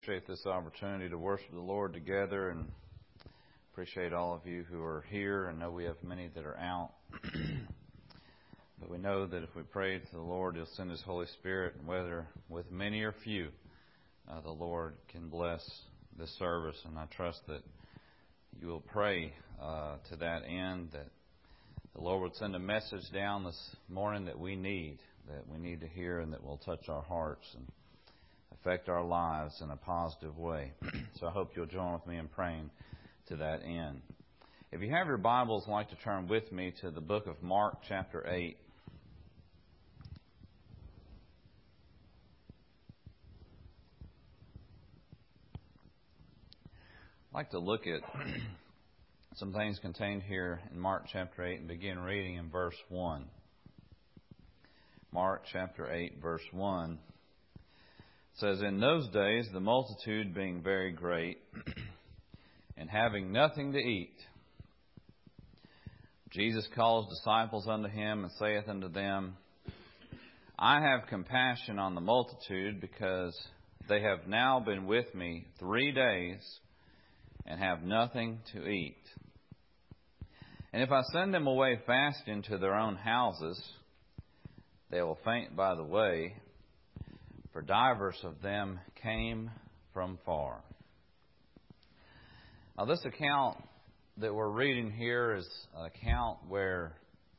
Appreciate this opportunity to worship the Lord together, and appreciate all of you who are here. I know we have many that are out, but we know that if we pray to the Lord, He'll send His Holy Spirit, and whether with many or few, the Lord can bless this service. And I trust that you will pray to that end, that the Lord would send a message down this morning that we need to hear, and that will touch our hearts and affect our lives in a positive way. So I hope you'll join with me in praying to that end. If you have your Bibles, I'd like to turn with me to the book of Mark, chapter 8. I'd like to look at some things contained here in Mark chapter 8 and begin reading in verse 1. Mark chapter 8, verse 1. It says, "In those days the multitude being very great, and having nothing to eat, Jesus called His disciples unto Him, and saith unto them, I have compassion on the multitude, because they have now been with me 3 days, and have nothing to eat. And if I send them away fasting to their own houses, they will faint by the way, for divers of them came from far." Now, this account that we're reading here is an account where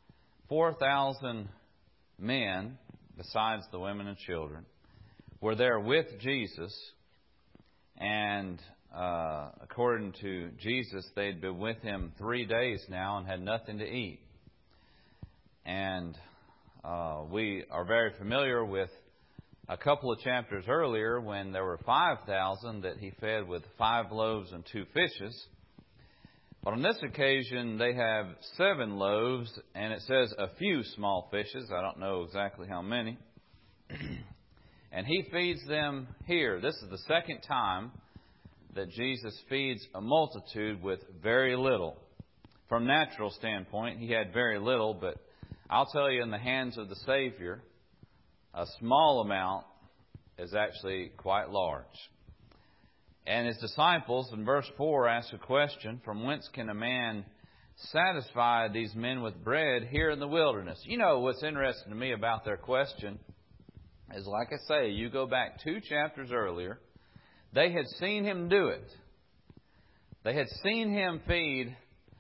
4,000 men, besides the women and children, were there with Jesus. And according to Jesus, they'd been with Him 3 days now and had nothing to eat. And we are very familiar with a couple of chapters earlier when there were 5,000 that He fed with 5 loaves and 2 fishes. But on this occasion, they have 7 loaves, and it says a few small fishes. I don't know exactly how many. And He feeds them here. This is the second time that Jesus feeds a multitude with very little. From natural standpoint, He had very little, but I'll tell you, in the hands of the Savior, a small amount is actually quite large. And His disciples, in verse 4, ask a question, "From whence can a man satisfy these men with bread here in the wilderness?" You know, what's interesting to me about their question is, like I say, you go back 2 chapters earlier, they had seen Him do it. They had seen Him feed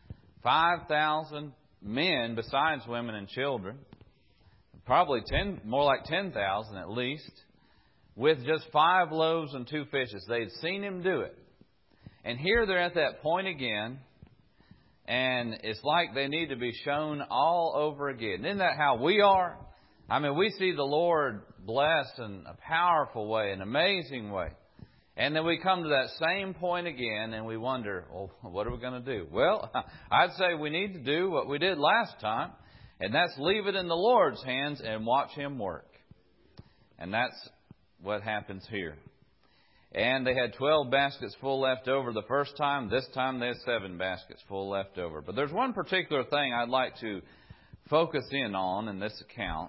5,000 men, besides women and children. Probably more like 10,000 at least, with just 5 loaves and 2 fishes. They'd seen Him do it. And here they're at that point again, and it's like they need to be shown all over again. Isn't that how we are? I mean, we see the Lord bless in a powerful way, an amazing way. And then we come to that same point again, and we wonder, well, what are we going to do? Well, I'd say we need to do what we did last time, and that's leave it in the Lord's hands and watch Him work. And that's what happens here. And they had 12 baskets full left over the first time. This time they had 7 baskets full left over. But there's one particular thing I'd like to focus in on in this account,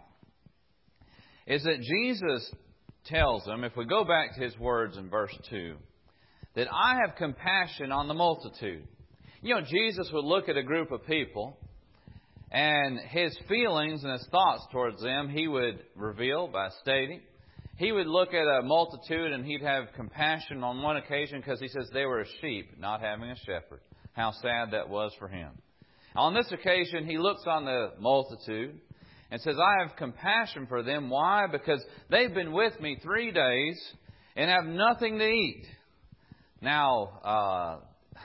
is that Jesus tells them, if we go back to His words in verse 2, that I have compassion on the multitude. You know, Jesus would look at a group of people, and His feelings and His thoughts towards them, He would reveal by stating. He would look at a multitude and He'd have compassion on one occasion because He says they were a sheep not having a shepherd. How sad that was for Him. On this occasion, He looks on the multitude and says, I have compassion for them. Why? Because they've been with me 3 days and have nothing to eat. Now,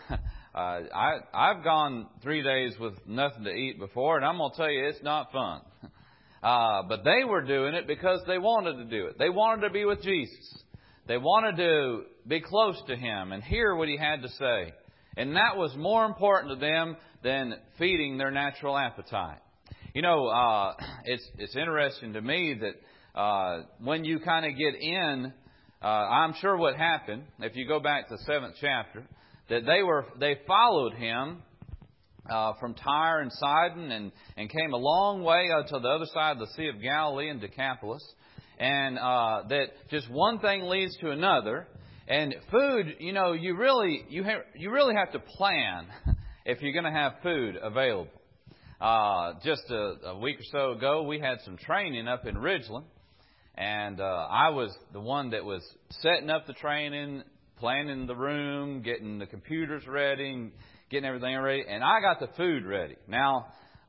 I've gone 3 days with nothing to eat before, and I'm going to tell you, it's not fun. But they were doing it because they wanted to do it. They wanted to be with Jesus. They wanted to be close to Him and hear what He had to say. And that was more important to them than feeding their natural appetite. You know, it's interesting to me that when you kind of get in, I'm sure what happened, if you go back to the 7th chapter, that they followed Him from Tyre and Sidon and came a long way to the other side of the Sea of Galilee in Decapolis. And that just one thing leads to another. And food, you really have to plan if you're going to have food available. Just a week or so ago, we had some training up in Ridgeland, and I was the one that was setting up the training, planning the room, getting the computers ready, and getting everything ready, and I got the food ready. Now,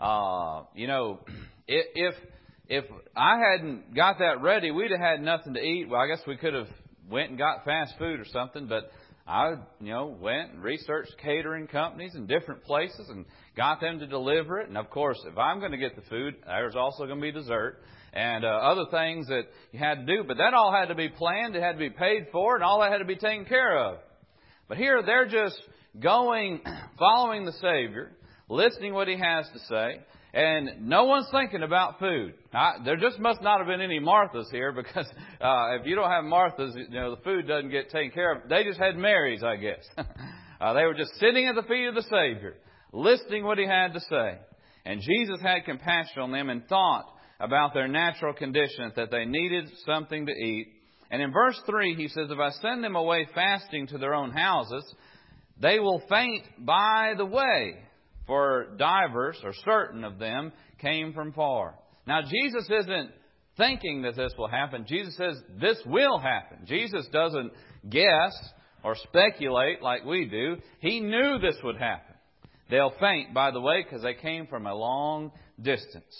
if I hadn't got that ready, we'd have had nothing to eat. Well, I guess we could have went and got fast food or something, but I, went and researched catering companies in different places and got them to deliver it. And of course, if I'm going to get the food, there's also going to be dessert and other things that you had to do. But that all had to be planned. It had to be paid for, and all that had to be taken care of. But here they're just going, following the Savior, listening what He has to say. And no one's thinking about food. There just must not have been any Marthas here, because if you don't have Marthas, the food doesn't get taken care of. They just had Marys, I guess. They were just sitting at the feet of the Savior, listening what He had to say. And Jesus had compassion on them and thought about their natural condition, that they needed something to eat. And in verse 3, He says, if I send them away fasting to their own houses, they will faint by the way. For divers, or certain of them, came from far. Now, Jesus isn't thinking that this will happen. Jesus says this will happen. Jesus doesn't guess or speculate like we do. He knew this would happen. They'll faint, by the way, because they came from a long distance.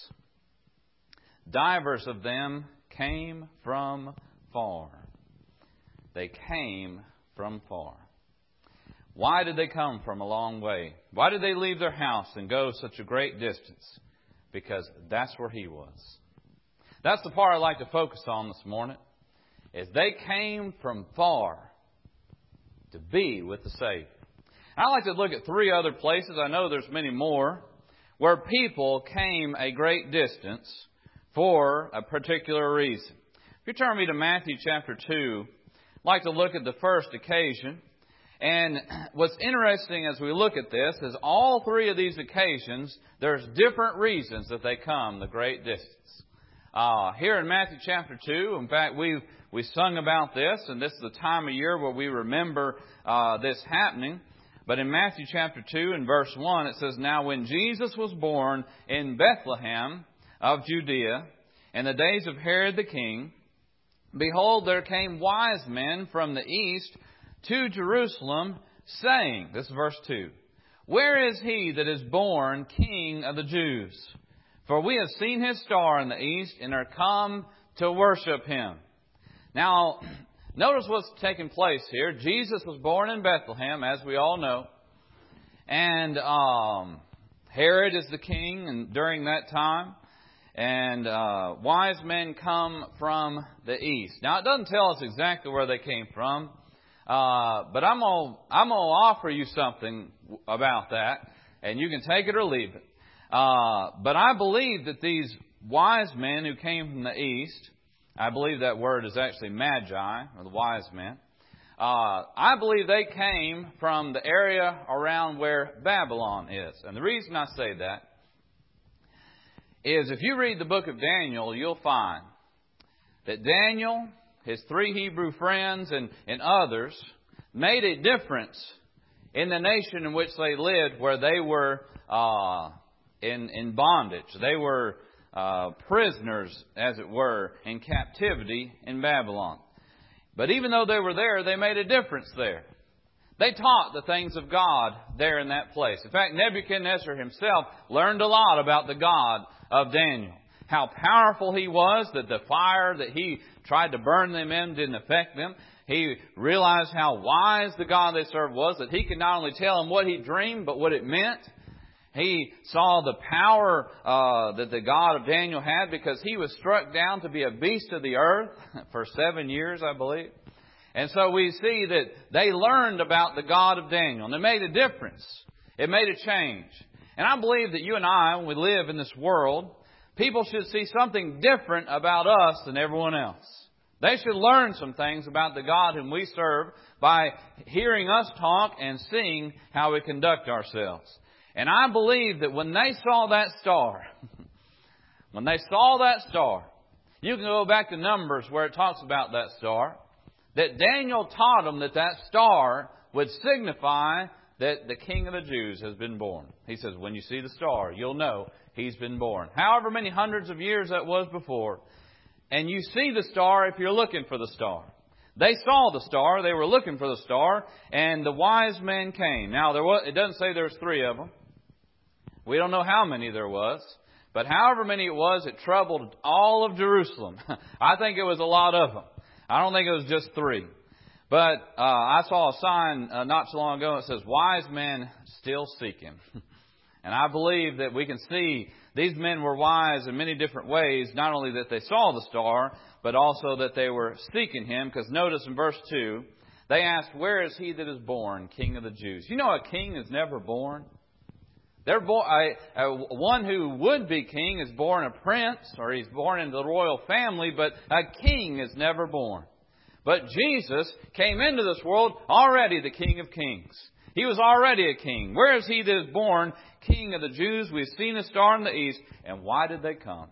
Divers of them came from far. They came from far. Why did they come from a long way? Why did they leave their house and go such a great distance? Because that's where He was. That's the part I'd like to focus on this morning, is they came from far to be with the Savior. I'd like to look at 3 other places, I know there's many more, where people came a great distance for a particular reason. If you turn me to Matthew chapter 2, I'd like to look at the first occasion. And what's interesting as we look at this is all 3 of these occasions, there's different reasons that they come the great distance. Here in Matthew chapter 2, in fact, we sung about this, and this is the time of year where we remember this happening. But in Matthew chapter 2 and verse 1, it says, now when Jesus was born in Bethlehem of Judea, in the days of Herod the king, behold, there came wise men from the east to Jerusalem, saying, this is verse 2, where is He that is born King of the Jews? For we have seen His star in the east and are come to worship Him. Now, notice what's taking place here. Jesus was born in Bethlehem, as we all know. And Herod is the king during that time. And wise men come from the east. Now, it doesn't tell us exactly where they came from. But I'm gonna offer you something about that, and you can take it or leave it. But I believe that these wise men who came from the east, I believe that word is actually magi, or the wise men. I believe they came from the area around where Babylon is. And the reason I say that is if you read the book of Daniel, you'll find that Daniel, his 3 Hebrew friends, and others made a difference in the nation in which they lived, where they were in bondage. They were prisoners, as it were, in captivity in Babylon. But even though they were there, they made a difference there. They taught the things of God there in that place. In fact, Nebuchadnezzar himself learned a lot about the God of Daniel. How powerful he was, that the fire that he tried to burn them in didn't affect them. He realized how wise the God they served was, that He could not only tell him what he dreamed, but what it meant. He saw the power that the God of Daniel had, because he was struck down to be a beast of the earth for 7 years, I believe. And so we see that they learned about the God of Daniel, and it made a difference. It made a change. And I believe that you and I, when we live in this world, people should see something different about us than everyone else. They should learn some things about the God whom we serve by hearing us talk and seeing how we conduct ourselves. And I believe that when they saw that star, you can go back to Numbers where it talks about that star. that Daniel taught them that that star would signify that the King of the Jews has been born. He says, when you see the star, you'll know He's been born. However many hundreds of years that was before. And you see the star if you're looking for the star. They saw the star. They were looking for the star. And the wise men came. Now, it doesn't say there was 3 of them. We don't know how many there was. But however many it was, it troubled all of Jerusalem. I think it was a lot of them. I don't think it was just 3. But I saw a sign not so long ago that says, wise men still seek Him. And I believe that we can see these men were wise in many different ways. Not only that they saw the star, but also that they were seeking Him. Because notice in verse 2, they asked, where is He that is born, King of the Jews? You know a king is never born. One who would be king is born a prince, or he's born into the royal family, but a king is never born. But Jesus came into this world already the King of Kings. He was already a king. Where is He that is born, King of the Jews? We've seen a star in the east. And why did they come?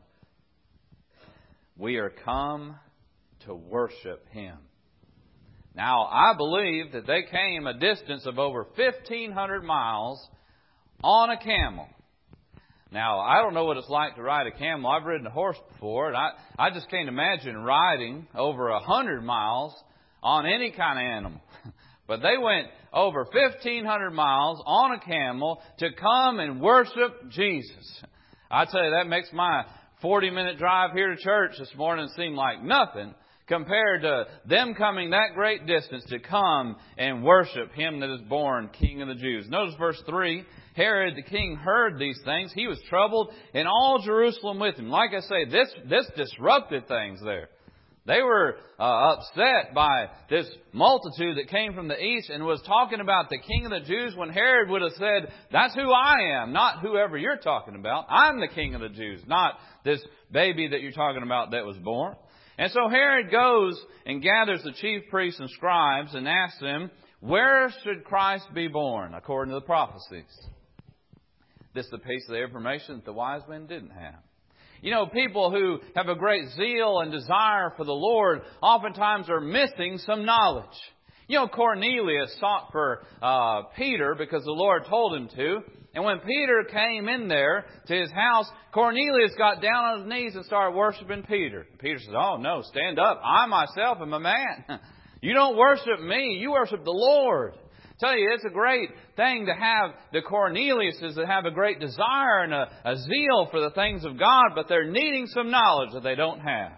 We are come to worship Him. Now, I believe that they came a distance of over 1,500 miles on a camel. Now, I don't know what it's like to ride a camel. I've ridden a horse before, and I just can't imagine riding over 100 miles on any kind of animal. But they went over 1,500 miles on a camel to come and worship Jesus. I tell you, that makes my 40-minute drive here to church this morning seem like nothing compared to them coming that great distance to come and worship Him that is born King of the Jews. Notice verse 3. Herod the king heard these things. He was troubled, and all Jerusalem with him. Like I say, this disrupted things there. They were upset by this multitude that came from the east and was talking about the King of the Jews when Herod would have said, that's who I am, not whoever you're talking about. I'm the King of the Jews, not this baby that you're talking about that was born. And so Herod goes and gathers the chief priests and scribes and asks them, where should Christ be born according to the prophecies? This is the piece of the information that the wise men didn't have. You know, people who have a great zeal and desire for the Lord oftentimes are missing some knowledge. You know, Cornelius sought for Peter because the Lord told him to. And when Peter came in there to his house, Cornelius got down on his knees and started worshiping Peter. Peter said, oh no, stand up. I myself am a man. You don't worship me. You worship the Lord. I tell you, it's a great thing to have the Corneliuses that have a great desire and a zeal for the things of God, but they're needing some knowledge that they don't have.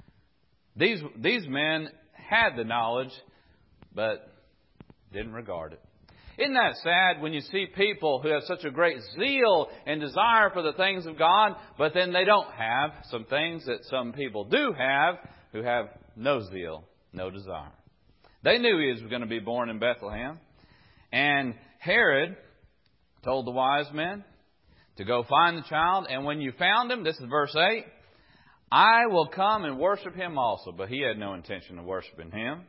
These men had the knowledge, but didn't regard it. Isn't that sad when you see people who have such a great zeal and desire for the things of God, but then they don't have some things that some people do have who have no zeal, no desire. They knew He was going to be born in Bethlehem. And Herod told the wise men to go find the child. And when you found Him, this is verse 8, I will come and worship Him also. But he had no intention of worshiping Him.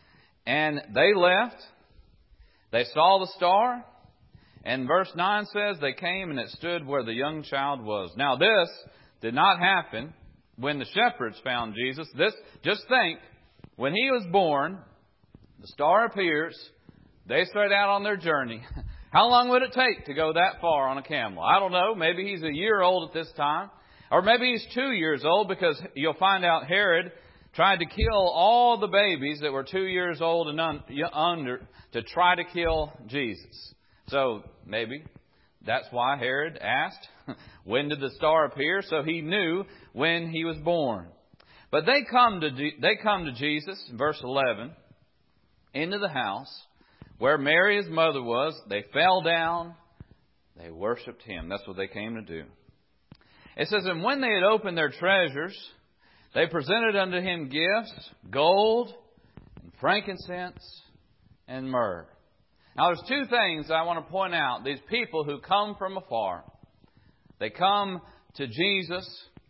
And they left. They saw the star. And verse 9 says they came and it stood where the young child was. Now this did not happen when the shepherds found Jesus. Just think, when He was born, the star appears. They start out on their journey. How long would it take to go that far on a camel? I don't know. Maybe he's a year old at this time. Or maybe he's 2 years old, because you'll find out Herod tried to kill all the babies that were 2 years old and under to try to kill Jesus. So maybe that's why Herod asked, when did the star appear? So he knew when He was born. But they come to Jesus, verse 11, into the house where Mary, His mother, was. They fell down. They worshipped Him. That's what they came to do. It says, and when they had opened their treasures, they presented unto Him gifts, gold, and frankincense, and myrrh. Now, there's 2 things I want to point out. These people who come from afar. They come to Jesus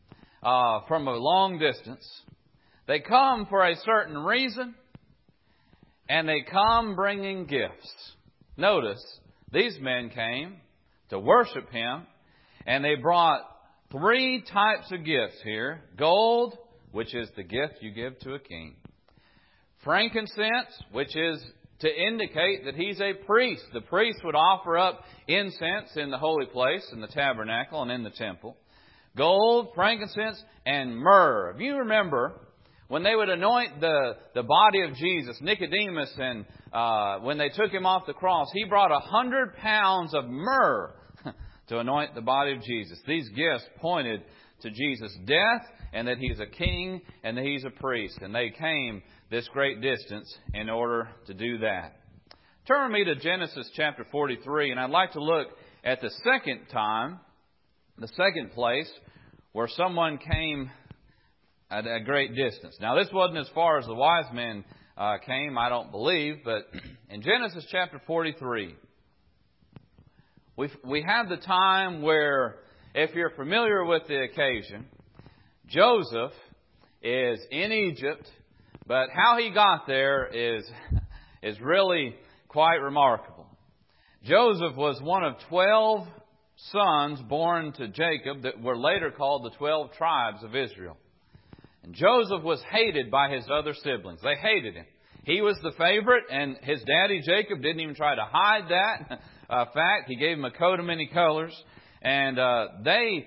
from a long distance. They come for a certain reason. And they come bringing gifts. Notice, these men came to worship Him. And they brought 3 types of gifts here. Gold, which is the gift you give to a king. frankincense, which is to indicate that he's a priest. The priest would offer up incense in the holy place, in the tabernacle and in the temple. Gold, frankincense, and myrrh. If you remember, when they would anoint the body of Jesus, Nicodemus, and when they took him off the cross, he brought 100 pounds of myrrh to anoint the body of Jesus. These gifts pointed to Jesus' death and that He's a king and that He's a priest. And they came this great distance in order to do that. Turn with me to Genesis chapter 43, and I'd like to look at the second time, the second place where someone came at a great distance. Now, this wasn't as far as the wise men came, I don't believe, but in Genesis chapter 43, we have the time where, if you're familiar with the occasion, Joseph is in Egypt, but how he got there is really quite remarkable. Joseph was one of 12 sons born to Jacob that were later called the 12 tribes of Israel. And Joseph was hated by his other siblings. They hated him. He was the favorite, and his daddy Jacob didn't even try to hide that fact. He gave him a coat of many colors. And they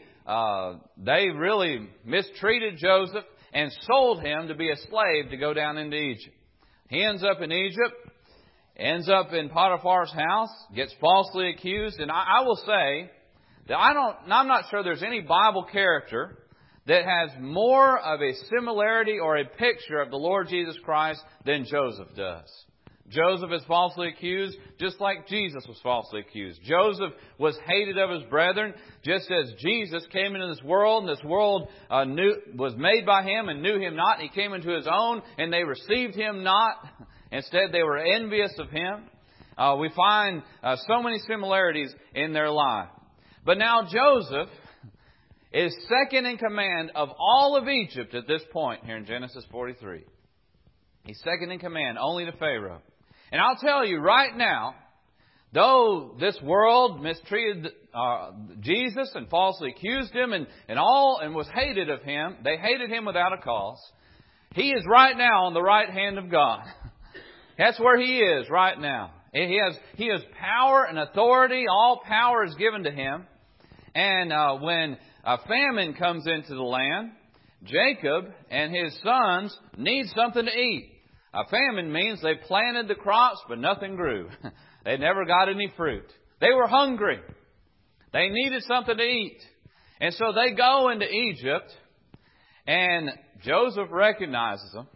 really mistreated Joseph and sold him to be a slave to go down into Egypt. He ends up in Egypt, ends up in Potiphar's house, gets falsely accused. And I will say that I'm not sure there's any Bible character that has more of a similarity or a picture of the Lord Jesus Christ than Joseph does. Joseph is falsely accused just like Jesus was falsely accused. Joseph was hated of his brethren just as Jesus came into this world, and this world was made by Him and knew Him not. He came into His own and they received Him not. Instead, they were envious of Him. We find so many similarities in their life. But now Joseph is second in command of all of Egypt at this point here in Genesis 43. He's second in command only to Pharaoh. And I'll tell you right now, though this world mistreated Jesus and falsely accused Him and was hated of Him, they hated Him without a cause. He is right now on the right hand of God. That's where He is right now. He has power and authority. All power is given to Him. And when a famine comes into the land, Jacob and his sons need something to eat. A famine means they planted the crops, but nothing grew. They never got any fruit. They were hungry. They needed something to eat. And so they go into Egypt, and Joseph recognizes them.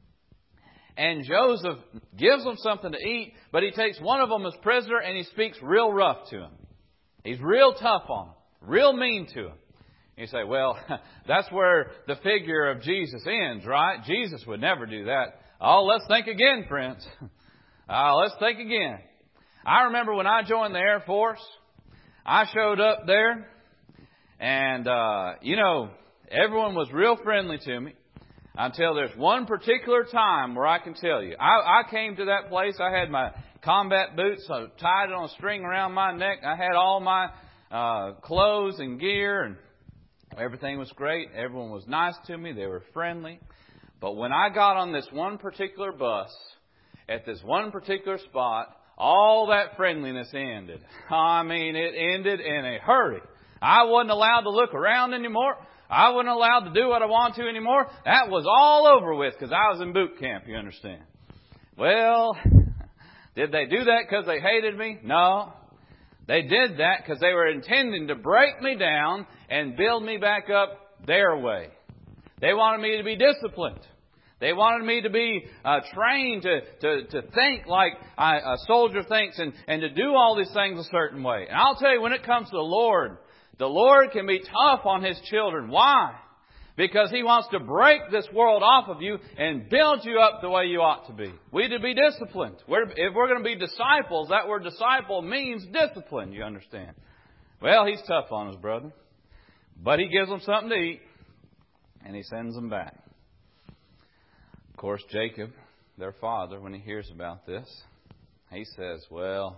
And Joseph gives them something to eat, but he takes one of them as prisoner and he speaks real rough to him. He's real tough on him, real mean to him. You say, well, that's where the figure of Jesus ends, right? Jesus would never do that. Oh, let's think again, friends. Let's think again. I remember when I joined the Air Force, I showed up there, and, everyone was real friendly to me until there's one particular time where I can tell you. I came to that place, I had my combat boots tied on a string around my neck. I had all my clothes and gear, and everything was great. Everyone was nice to me. They were friendly. But when I got on this one particular bus, at this one particular spot, all that friendliness ended. I mean, it ended in a hurry. I wasn't allowed to look around anymore. I wasn't allowed to do what I want to anymore. That was all over with because I was in boot camp, you understand. Well, did they do that because they hated me? No. They did that because they were intending to break me down and build me back up their way. They wanted me to be disciplined. They wanted me to be trained to think like a soldier thinks and to do all these things a certain way. And I'll tell you, when it comes to the Lord can be tough on His children. Why? Because He wants to break this world off of you and build you up the way you ought to be. We need to be disciplined. If we're going to be disciples, that word disciple means discipline, you understand. Well, He's tough on His brother. But He gives them something to eat, and He sends them back. Of course, Jacob, their father, when he hears about this, he says, well,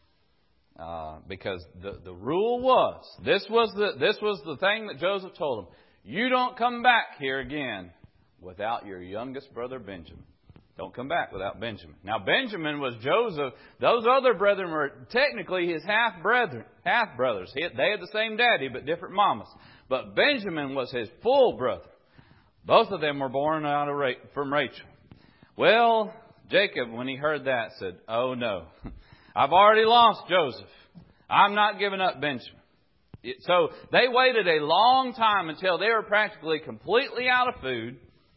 because the rule was, this was the thing that Joseph told him, you don't come back here again without your youngest brother Benjamin. don't come back without Benjamin. Now, Benjamin was Joseph. Those other brethren were technically his half-brothers. They had the same daddy, but different mamas. But Benjamin was his full brother. Both of them were born from Rachel. Well, Jacob, when he heard that, said, oh no, I've already lost Joseph. I'm not giving up Benjamin. So they waited a long time until they were practically completely out of food.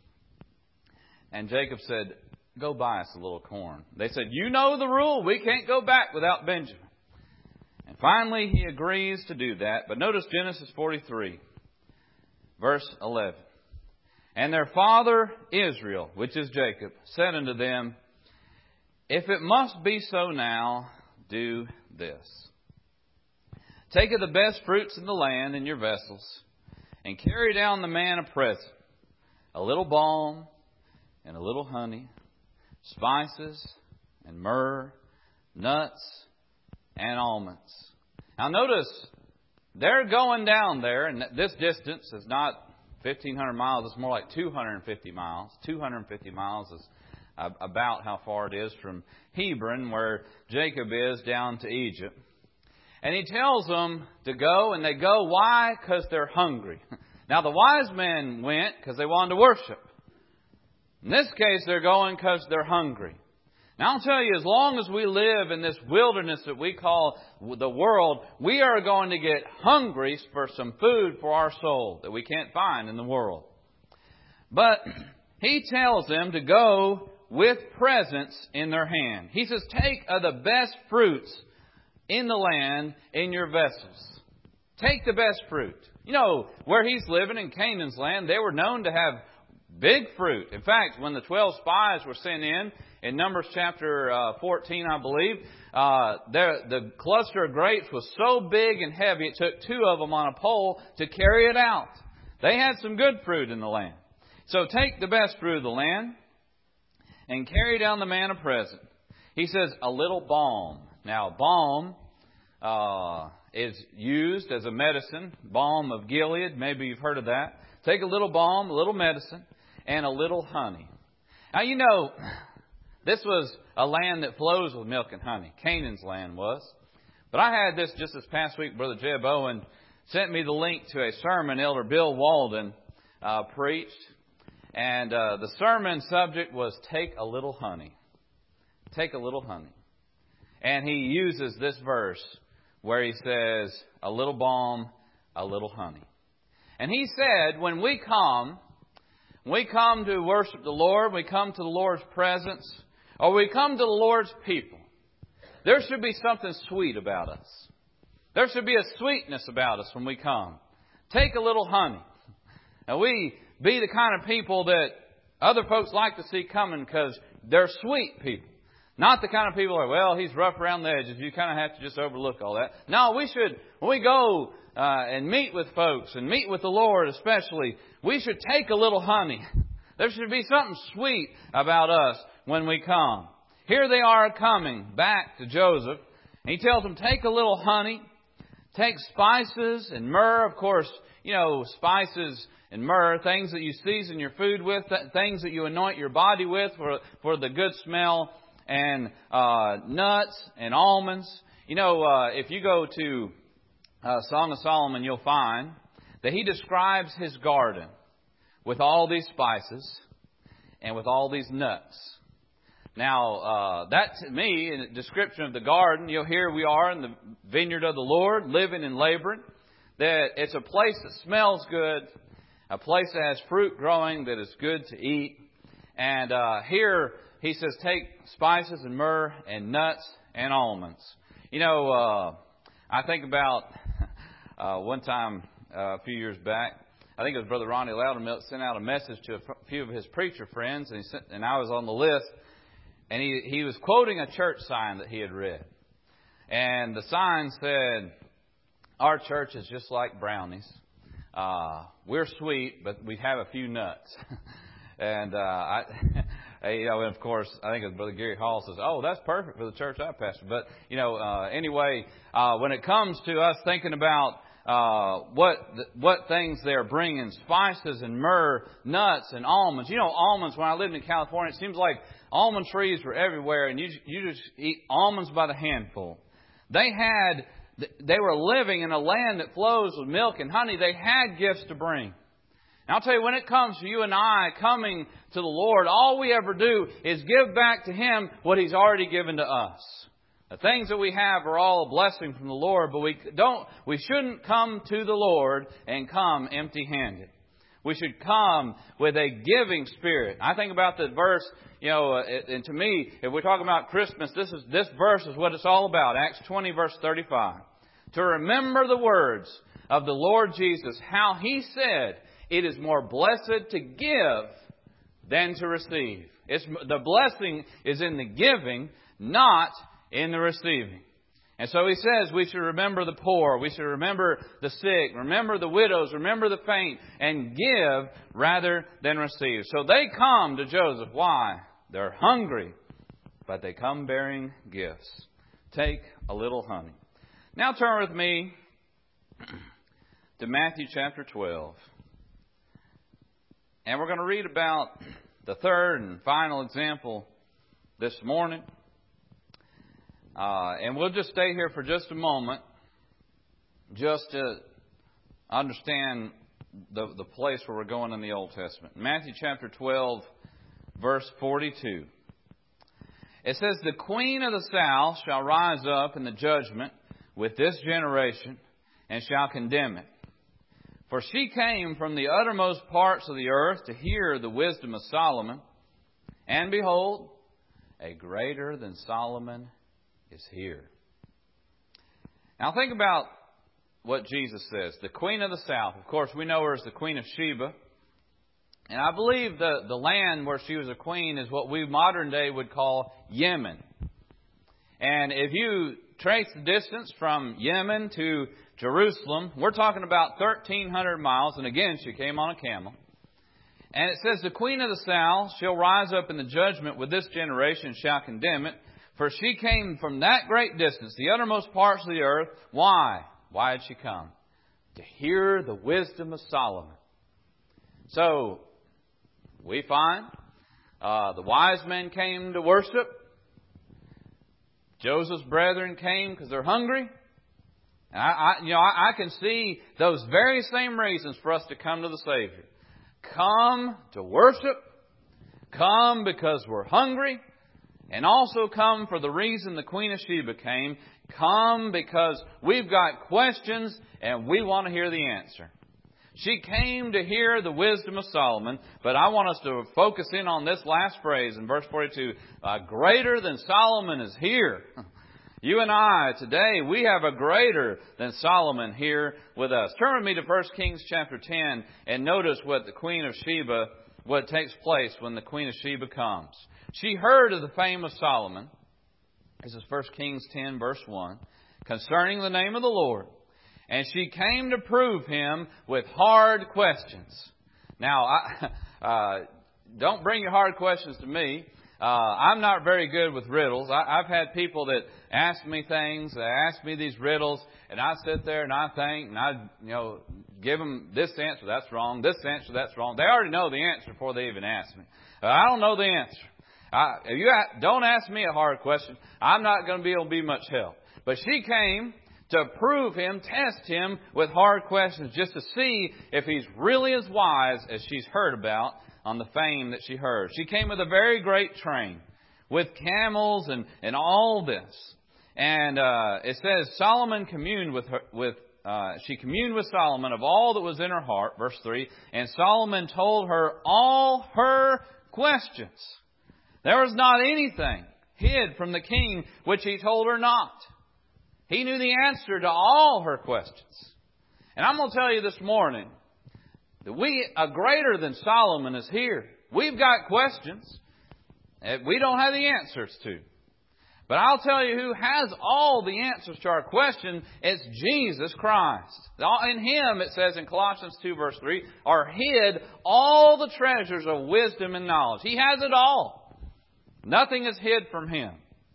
And Jacob said, go buy us a little corn. They said, you know the rule. We can't go back without Benjamin. And finally he agrees to do that. But notice Genesis 43, verse 11. And their father Israel, which is Jacob, said unto them, if it must be so now, do this. Take of the best fruits in the land in your vessels, and carry down the man a present, a little balm and a little honey, spices and myrrh, nuts and almonds. Now notice, they're going down there, and this distance is not 1,500 miles, it's more like 250 miles. 250 miles is about how far it is from Hebron, where Jacob is, down to Egypt. And he tells them to go, and they go. Why? Because they're hungry. Now, the wise men went because they wanted to worship. In this case, they're going because they're hungry. Now, I'll tell you, as long as we live in this wilderness that we call the world, we are going to get hungry for some food for our soul that we can't find in the world. But he tells them to go with presents in their hand. He says, take of the best fruits in the land in your vessels. Take the best fruit. You know, where he's living in Canaan's land, they were known to have big fruit. In fact, when the 12 spies were sent in Numbers chapter 14, I believe, the cluster of grapes was so big and heavy, it took 2 of them on a pole to carry it out. They had some good fruit in the land. So take the best fruit of the land and carry down the man a present. He says, a little balm. Now, balm is used as a medicine. Balm of Gilead. Maybe you've heard of that. Take a little balm, a little medicine, and a little honey. Now, you know, this was a land that flows with milk and honey. Canaan's land was. But I had this just this past week. Brother Jeb Owen sent me the link to a sermon Elder Bill Walden preached. And the sermon subject was, take a little honey. Take a little honey. And he uses this verse where he says, a little balm, a little honey. And he said, when we come to worship the Lord, we come to the Lord's presence, or we come to the Lord's people, there should be something sweet about us. There should be a sweetness about us when we come. Take a little honey. Now, we be the kind of people that other folks like to see coming because they're sweet people. Not the kind of people who are, well, he's rough around the edges. You kind of have to just overlook all that. No, we should, when we go and meet with folks and meet with the Lord especially, we should take a little honey. There should be something sweet about us when we come. Here they are coming back to Joseph. And he tells them, take a little honey, take spices and myrrh. Of course, you know, spices and myrrh, things that you season your food with, things that you anoint your body with for the good smell, and nuts and almonds. You know, if you go to Song of Solomon, you'll find that he describes his garden with all these spices and with all these nuts. Now, that to me, in a description of the garden, you know, here we are in the vineyard of the Lord, living and laboring, that it's a place that smells good, a place that has fruit growing that is good to eat. And here he says, take spices and myrrh and nuts and almonds. You know, I think about one time a few years back, I think it was Brother Ronnie Loudermilk sent out a message to a few of his preacher friends, and I was on the list. And he was quoting a church sign that he had read. And the sign said, our church is just like brownies. We're sweet, but we have a few nuts. And you know, and of course, I think it was Brother Gary Hall says, oh, that's perfect for the church I pastor. But, you know, anyway, when it comes to us thinking about what things they're bringing, spices and myrrh, nuts and almonds. You know, almonds, when I lived in California, it seems like almond trees were everywhere, and you just eat almonds by the handful. They were living in a land that flows with milk and honey. They had gifts to bring. And I'll tell you, when it comes to you and I coming to the Lord, all we ever do is give back to Him what He's already given to us. The things that we have are all a blessing from the Lord, but we shouldn't come to the Lord and come empty-handed. We should come with a giving spirit. I think about that verse, and to me, if we're talking about Christmas, this verse is what it's all about. Acts 20, verse 35. To remember the words of the Lord Jesus, how He said, it is more blessed to give than to receive. The blessing is in the giving, not in the receiving. And so He says we should remember the poor, we should remember the sick, remember the widows, remember the faint, and give rather than receive. So they come to Joseph. Why? They're hungry, but they come bearing gifts. Take a little honey. Now turn with me to Matthew chapter 12. And we're going to read about the third and final example this morning. And we'll just stay here for just a moment, just to understand the place where we're going in the Old Testament. Matthew chapter 12, verse 42. It says, the queen of the south shall rise up in the judgment with this generation, and shall condemn it. For she came from the uttermost parts of the earth to hear the wisdom of Solomon. And behold, a greater than Solomon is here. Now think about what Jesus says. The queen of the south. Of course, we know her as the Queen of Sheba. And I believe the land where she was a queen is what we modern day would call Yemen. And if you trace the distance from Yemen to Jerusalem, we're talking about 1,300 miles. And again, she came on a camel. And it says, the queen of the south shall rise up in the judgment with this generation and shall condemn it. For she came from that great distance, the uttermost parts of the earth. Why? Why had she come? To hear the wisdom of Solomon. So, we find the wise men came to worship. Joseph's brethren came because they're hungry. And I can see those very same reasons for us to come to the Savior. Come to worship. Come because we're hungry. And also come for the reason the Queen of Sheba came. Come because we've got questions and we want to hear the answer. She came to hear the wisdom of Solomon, but I want us to focus in on this last phrase in verse 42. Greater than Solomon is here. You and I, today, we have a greater than Solomon here with us. Turn with me to 1 Kings chapter 10 and notice what takes place when the Queen of Sheba comes. She heard of the fame of Solomon. This is 1 Kings 10, verse 1. Concerning the name of the Lord. And she came to prove him with hard questions. Now, don't bring your hard questions to me. I'm not very good with riddles. I've had people that ask me things, they ask me these riddles, and I sit there and I think, and I, give them this answer, that's wrong, this answer, that's wrong. They already know the answer before they even ask me. I don't know the answer. If you don't ask me a hard question, I'm not going to be able to be much help. But she came to prove him, test him with hard questions just to see if he's really as wise as she's heard about on the fame that she heard. She came with a very great train, with camels and all this. And it says Solomon communed with her. She communed with Solomon of all that was in her heart, verse 3. And Solomon told her all her questions. There was not anything hid from the king which he told her not. He knew the answer to all her questions. And I'm going to tell you this morning that a greater than Solomon is here. We've got questions that we don't have the answers to. But I'll tell you who has all the answers to our question. It's Jesus Christ. In Him, it says in Colossians 2 verse 3, are hid all the treasures of wisdom and knowledge. He has it all. Nothing is hid from Him.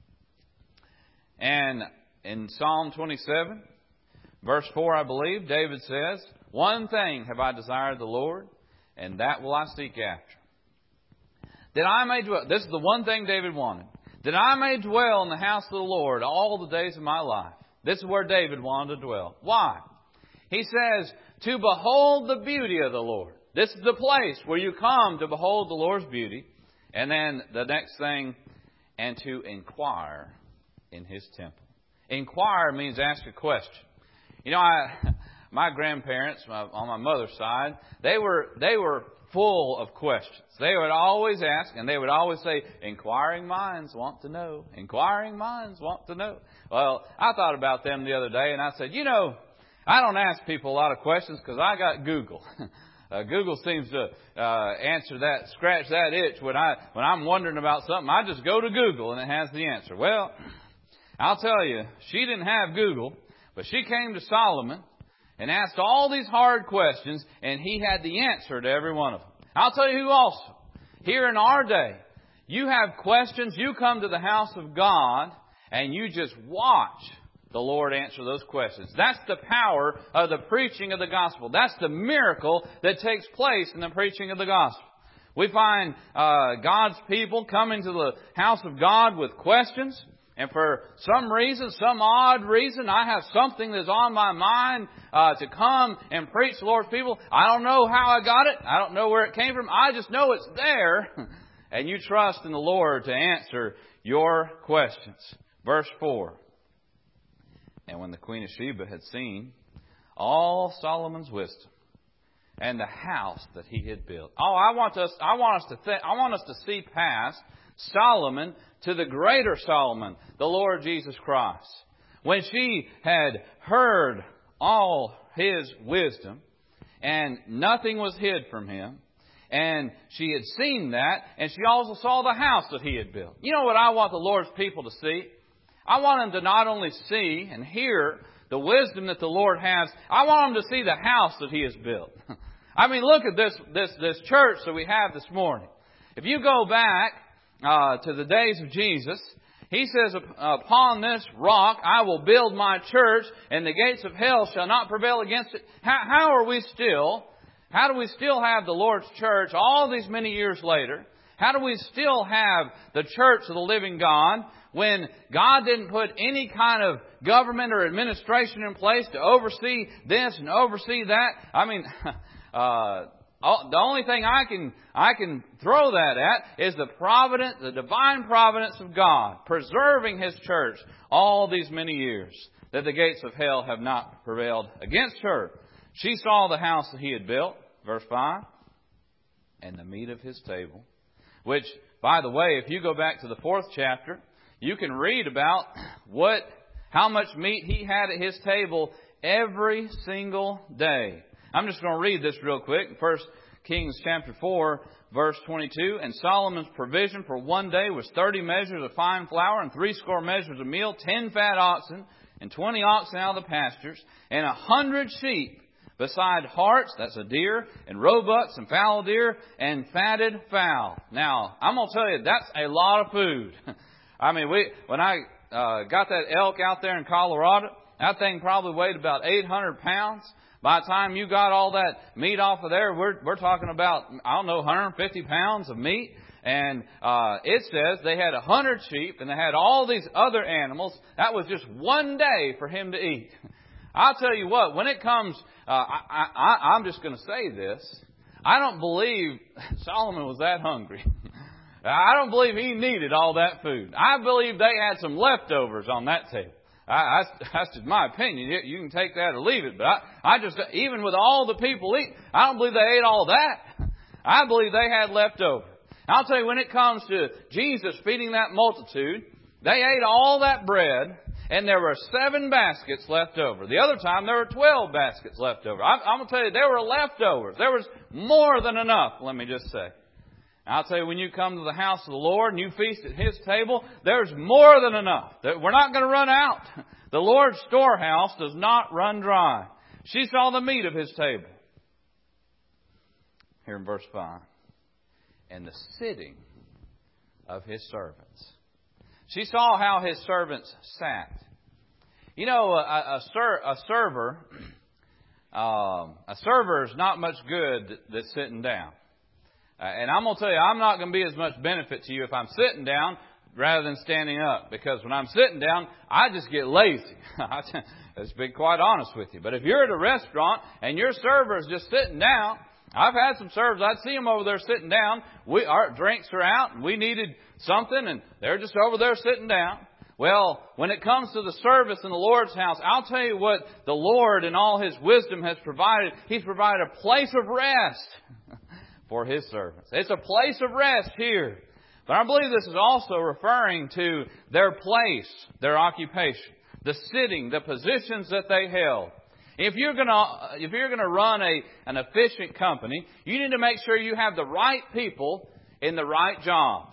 And in Psalm 27, verse 4, I believe, David says, one thing have I desired the Lord, and that will I seek after, That I may dwell. This is the one thing David wanted. That I may dwell in the house of the Lord all the days of my life. This is where David wanted to dwell. Why? He says, to behold the beauty of the Lord. This is the place where you come to behold the Lord's beauty. And then the next thing, and to inquire in His temple. Inquire means ask a question. You know, my grandparents on my mother's side, they were full of questions. They would always ask, and they would always say, inquiring minds want to know. Inquiring minds want to know. Well, I thought about them the other day, and I said, you know, I don't ask people a lot of questions because I got Google. Google seems to scratch that itch. When I'm wondering about something, I just go to Google and it has the answer. Well, I'll tell you, she didn't have Google, but she came to Solomon and asked all these hard questions, and he had the answer to every one of them. I'll tell you who also. Here in our day, you have questions, you come to the house of God, and you just watch the Lord answer those questions. That's the power of the preaching of the gospel. That's the miracle that takes place in the preaching of the gospel. We find God's people coming to the house of God with questions. And for some reason, some odd reason, I have something that's on my mind to come and preach the Lord's people. I don't know how I got it. I don't know where it came from. I just know it's there. And you trust in the Lord to answer your questions. Verse 4. And when the Queen of Sheba had seen all Solomon's wisdom and the house that he had built. Oh, I want us to see past Solomon to the greater Solomon, the Lord Jesus Christ. When she had heard all his wisdom and nothing was hid from him, and she had seen that, and she also saw the house that he had built. You know what I want the Lord's people to see? I want them to not only see and hear the wisdom that the Lord has, I want them to see the house that He has built. I mean, look at this church that we have this morning. If you go back to the days of Jesus, He says, upon this rock I will build my church, and the gates of hell shall not prevail against it. How do we still have the Lord's church all these many years later? How do we still have the church of the living God when God didn't put any kind of government or administration in place to oversee this and oversee that? I mean, the only thing I can throw that at is the divine providence of God, preserving His church all these many years, that the gates of hell have not prevailed against her. She saw the house that He had built, verse 5, and the meat of His table, which, by the way, if you go back to the 4th chapter, you can read about how much meat He had at His table every single day. I'm just going to read this real quick. 1 Kings chapter 4, verse 22. And Solomon's provision for one day was 30 measures of fine flour and 80 measures of meal, 10 fat oxen, and 20 oxen out of the pastures, and 100 sheep, beside harts, that's a deer, and roebucks and fallow deer, and fatted fowl. Now, I'm going to tell you, that's a lot of food. I mean, when I got that elk out there in Colorado, that thing probably weighed about 800 pounds. By the time you got all that meat off of there, we're talking about, 150 pounds of meat. And it says they had 100 sheep and they had all these other animals. That was just one day for him to eat. I'll tell you what, when it comes, I'm just going to say this. I don't believe Solomon was that hungry. I don't believe he needed all that food. I believe they had some leftovers on that table. That's just my opinion. You can take that or leave it. But I just, even with all the people eating, I don't believe they ate all that. I believe they had leftover. I'll tell you, when it comes to Jesus feeding that multitude, they ate all that bread, and there were 7 baskets left over. The other time, there were 12 baskets left over. I'm going to tell you, there were leftovers. There was more than enough, let me just say. I'll tell you, when you come to the house of the Lord and you feast at His table, there's more than enough. We're not going to run out. The Lord's storehouse does not run dry. She saw the meat of His table. Here in verse 5. And the sitting of His servants. She saw how His servants sat. You know, a server is not much good that's sitting down. And I'm going to tell you, I'm not going to be as much benefit to you if I'm sitting down rather than standing up. Because when I'm sitting down, I just get lazy. Let's be quite honest with you. But if you're at a restaurant and your server is just sitting down, I've had some servers, I'd see them over there sitting down. Our drinks are out and we needed something and they're just over there sitting down. Well, when it comes to the service in the Lord's house, I'll tell you what the Lord in all His wisdom has provided. He's provided a place of rest for His servants. It's a place of rest here. But I believe this is also referring to their place, their occupation, the sitting, the positions that they held. If you're gonna run an efficient company, you need to make sure you have the right people in the right jobs.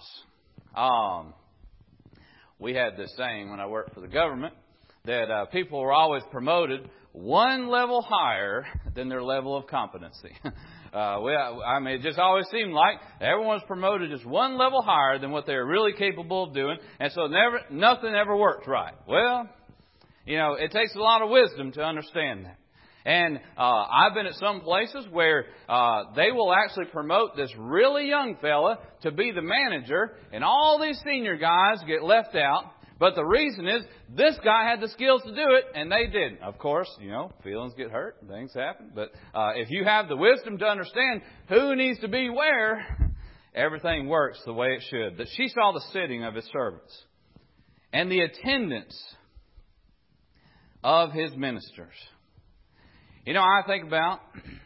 We had this saying when I worked for the government that people were always promoted one level higher than their level of competency. It just always seemed like everyone's promoted just one level higher than what they're really capable of doing, and so nothing ever worked right. Well, it takes a lot of wisdom to understand that. And I've been at some places where they will actually promote this really young fella to be the manager, and all these senior guys get left out. But the reason is this guy had the skills to do it, and they didn't. Of course, feelings get hurt, things happen. But if you have the wisdom to understand who needs to be where, everything works the way it should. That she saw the sitting of His servants and the attendance of His ministers. I think about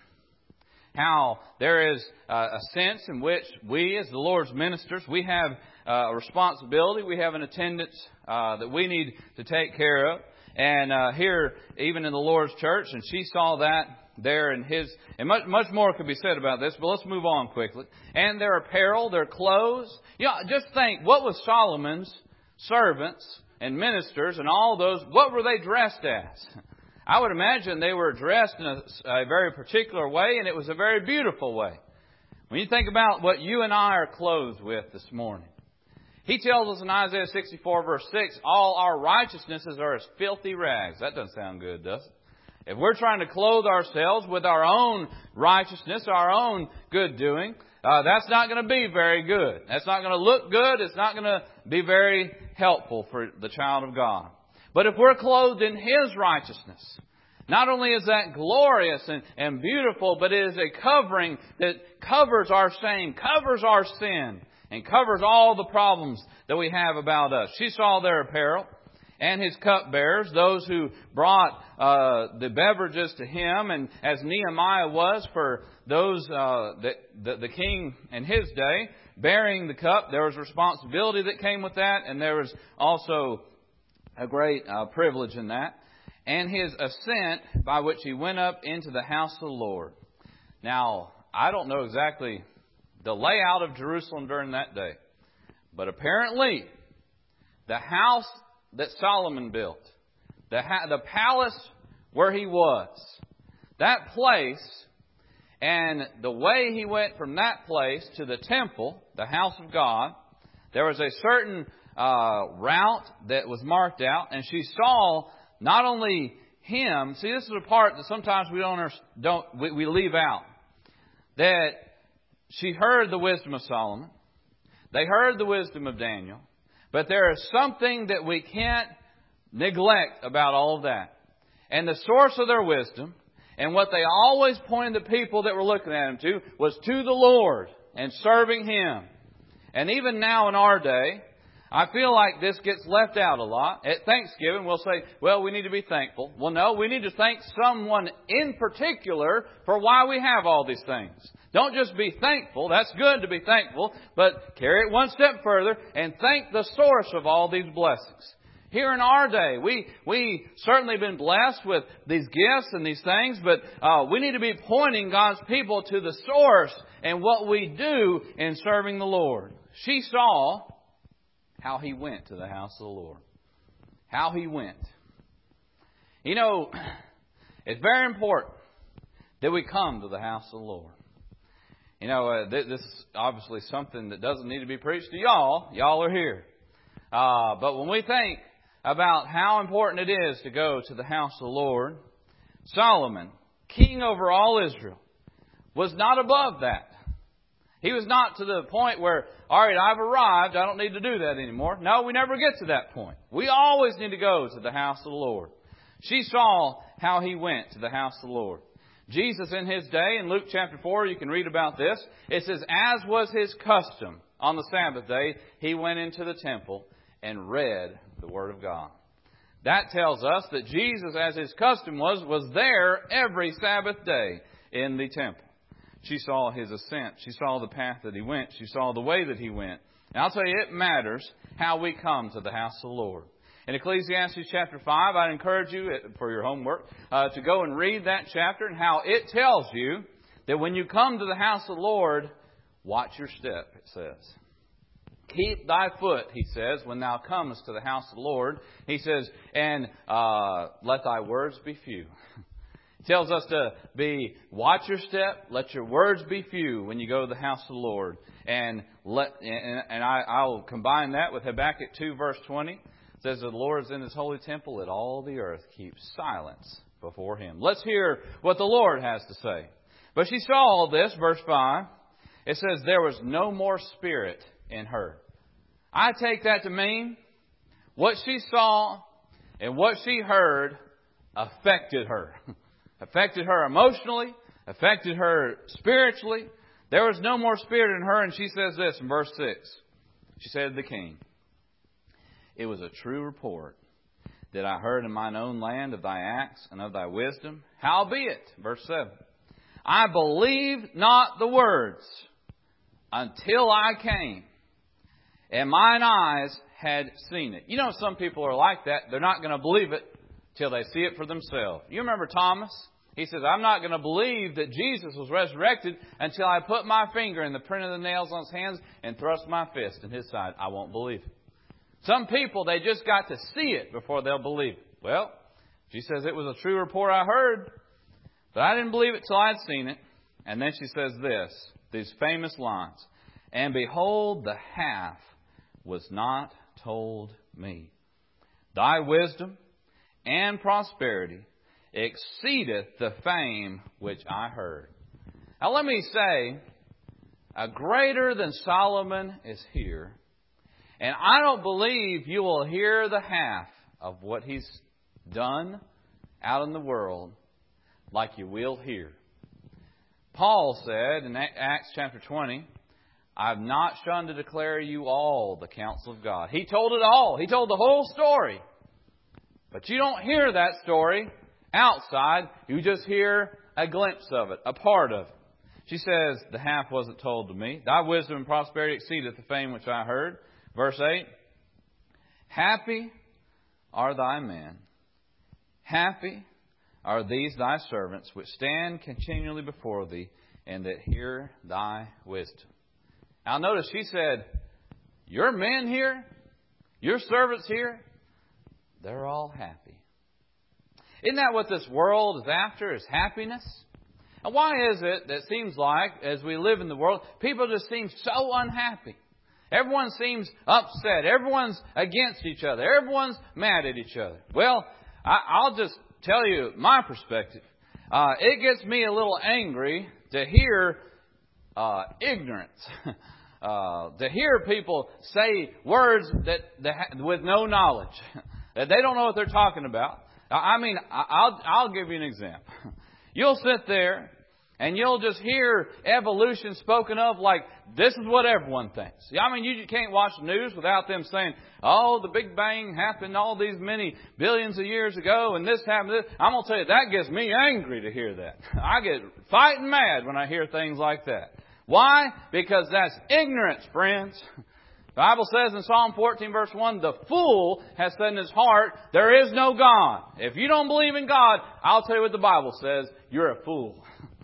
how there is a sense in which we, as the Lord's ministers, we have a responsibility. We have an attendance that we need to take care of. And here, even in the Lord's church, and she saw that there in His... And much more could be said about this, but let's move on quickly. And their apparel, their clothes. Just think, what was Solomon's servants and ministers and all those, what were they dressed as? I would imagine they were dressed in a very particular way, and it was a very beautiful way. When you think about what you and I are clothed with this morning, He tells us in Isaiah 64 verse 6, all our righteousnesses are as filthy rags. That doesn't sound good, does it? If we're trying to clothe ourselves with our own righteousness, our own good doing, that's not going to be very good. That's not going to look good. It's not going to be very helpful for the child of God. But if we're clothed in His righteousness, not only is that glorious and beautiful, but it is a covering that covers our shame, covers our sin, and covers all the problems that we have about us. She saw their apparel and His cupbearers, those who brought the beverages to Him, and as Nehemiah was for those the king in his day, bearing the cup, there was responsibility that came with that, and there was also a great privilege in that. And His ascent by which He went up into the house of the Lord. Now, I don't know exactly the layout of Jerusalem during that day, but apparently the house that Solomon built, the palace where he was, that place, and the way he went from that place to the temple, the house of God, there was a certain route that was marked out, and she saw not only him. See, this is a part that sometimes we leave out. That she heard the wisdom of Solomon, they heard the wisdom of Daniel, but there is something that we can't neglect about all of that. And the source of their wisdom, and what they always pointed the people that were looking at Him to, was to the Lord and serving Him. And even now in our day, I feel like this gets left out a lot. At Thanksgiving, we'll say, well, we need to be thankful. Well, no, we need to thank someone in particular for why we have all these things. Don't just be thankful. That's good to be thankful, but carry it one step further and thank the source of all these blessings. Here in our day, we certainly been blessed with these gifts and these things, but we need to be pointing God's people to the source and what we do in serving the Lord. She saw how He went to the house of the Lord. How He went. It's very important that we come to the house of the Lord. This is obviously something that doesn't need to be preached to y'all. Y'all are here. But when we think about how important it is to go to the house of the Lord, Solomon, king over all Israel, was not above that. He was not to the point where, all right, I've arrived, I don't need to do that anymore. No, we never get to that point. We always need to go to the house of the Lord. She saw how he went to the house of the Lord. Jesus in his day, in Luke chapter 4, you can read about this. It says, as was his custom on the Sabbath day, he went into the temple and read the Word of God. That tells us that Jesus, as his custom was there every Sabbath day in the temple. She saw his ascent. She saw the path that he went. She saw the way that he went. And I'll tell you, it matters how we come to the house of the Lord. In Ecclesiastes chapter 5, I'd encourage you, for your homework, to go and read that chapter and how it tells you that when you come to the house of the Lord, watch your step, it says. Keep thy foot, he says, when thou comest to the house of the Lord. He says, and let thy words be few. He tells us to watch your step, let your words be few when you go to the house of the Lord. And I'll combine that with Habakkuk 2 verse 20. It says, the Lord is in his holy temple, let all the earth keep silence before him. Let's hear what the Lord has to say. But she saw all this, verse 5. It says, there was no more spirit in her. I take that to mean what she saw and what she heard affected her. Affected her emotionally, affected her spiritually. There was no more spirit in her, and she says this in verse 6. She said to the king, it was a true report that I heard in mine own land of thy acts and of thy wisdom. Howbeit, verse 7, I believed not the words until I came, and mine eyes had seen it. You know, some people are like that. They're not going to believe it till they see it for themselves. You remember Thomas? He says, I'm not going to believe that Jesus was resurrected until I put my finger in the print of the nails on his hands and thrust my fist in his side. I won't believe it. Some people, they just got to see it before they'll believe it. Well, she says, it was a true report I heard, but I didn't believe it till I'd seen it. And then she says this, these famous lines, and behold, the half was not told me. Thy wisdom and prosperity exceedeth the fame which I heard. Now let me say, a greater than Solomon is here. And I don't believe you will hear the half of what he's done out in the world like you will here. Paul said in Acts chapter 20, I have not shunned to declare you all the counsel of God. He told it all. He told the whole story. But you don't hear that story outside. You just hear a glimpse of it, a part of it. She says, the half wasn't told to me. Thy wisdom and prosperity exceedeth the fame which I heard. Verse 8, happy are thy men, happy are these thy servants, which stand continually before thee, and that hear thy wisdom. Now notice she said, your men here, your servants here, they're all happy. Isn't that what this world is after, is happiness? And why is it that it seems like, as we live in the world, people just seem so unhappy? Everyone seems upset. Everyone's against each other. Everyone's mad at each other. Well, I'll just tell you my perspective. It gets me a little angry to hear ignorance. To hear people say words that with no knowledge. That they don't know what they're talking about. I mean, I'll give you an example. You'll sit there and you'll just hear evolution spoken of like this is what everyone thinks. I mean, you can't watch the news without them saying, oh, the Big Bang happened all these many billions of years ago and this happened. I'm going to tell you, that gets me angry to hear that. I get fighting mad when I hear things like that. Why? Because that's ignorance, friends. The Bible says in Psalm 14 verse 1, the fool has said in his heart, there is no God. If you don't believe in God, I'll tell you what the Bible says, you're a fool.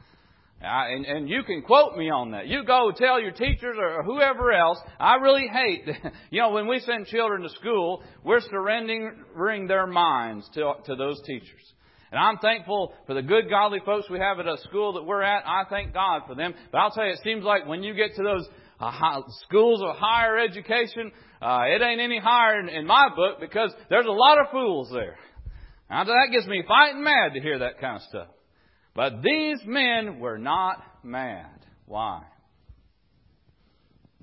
And you can quote me on that. You go tell your teachers or whoever else. I really hate, when we send children to school, we're surrendering their minds to those teachers. And I'm thankful for the good, godly folks we have at a school that we're at. I thank God for them. But I'll tell you, it seems like when you get to those schools of higher education, it ain't any higher in my book because there's a lot of fools there. Now, that gets me fighting mad to hear that kind of stuff. But these men were not mad. Why?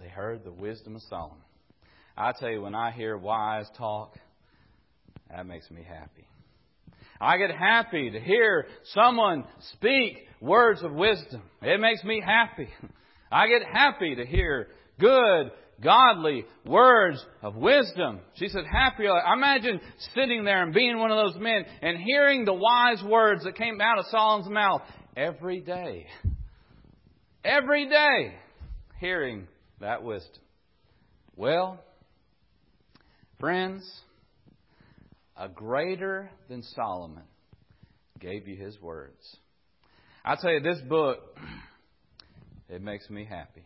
They heard the wisdom of Solomon. I tell you, when I hear wise talk, that makes me happy. I get happy to hear someone speak words of wisdom. It makes me happy. I get happy to hear good, godly words of wisdom. She said, happy. I imagine sitting there and being one of those men and hearing the wise words that came out of Solomon's mouth every day. Every day, hearing that wisdom. Well, friends, a greater than Solomon gave you his words. I tell you, this book, it makes me happy.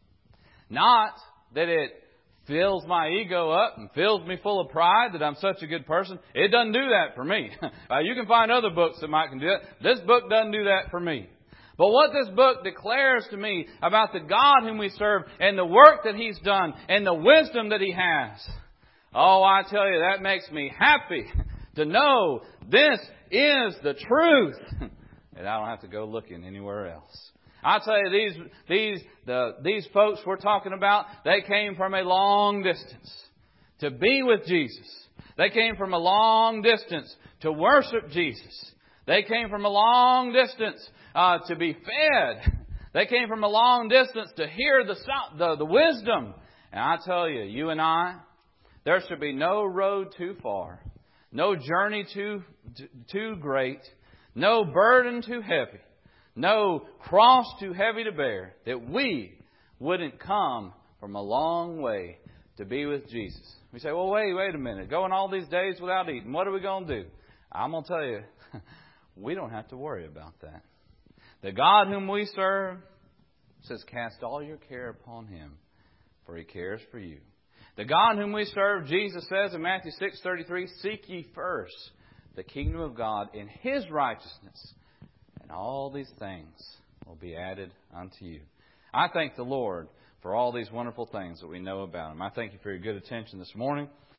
Not that it fills my ego up and fills me full of pride that I'm such a good person. It doesn't do that for me. You can find other books that might can do it. This book doesn't do that for me. But what this book declares to me about the God whom we serve and the work that He's done and the wisdom that He has, oh, I tell you, that makes me happy to know this is the truth. And I don't have to go looking anywhere else. I tell you, these folks we're talking about, they came from a long distance to be with Jesus. They came from a long distance to worship Jesus. They came from a long distance to be fed. They came from a long distance to hear the wisdom. And I tell you, you and I, there should be no road too far, no journey too great, no burden too heavy, no cross too heavy to bear, that we wouldn't come from a long way to be with Jesus. We say, well, wait a minute. Going all these days without eating, what are we going to do? I'm going to tell you, we don't have to worry about that. The God whom we serve says, cast all your care upon Him, for He cares for you. The God whom we serve, Jesus says in Matthew 6:33, seek ye first the kingdom of God and His righteousness, and all these things will be added unto you. I thank the Lord for all these wonderful things that we know about Him. I thank you for your good attention this morning.